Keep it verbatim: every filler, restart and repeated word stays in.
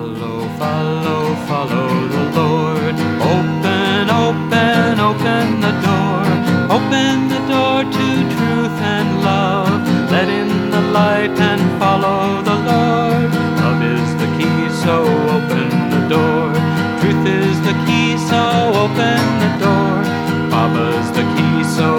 Follow, follow, follow the Lord. Open, open, open the door. Open the door to truth and love. Let in the light and follow the Lord. Love is the key, so open the door. Truth is the key, so open the door. Baba's the key, so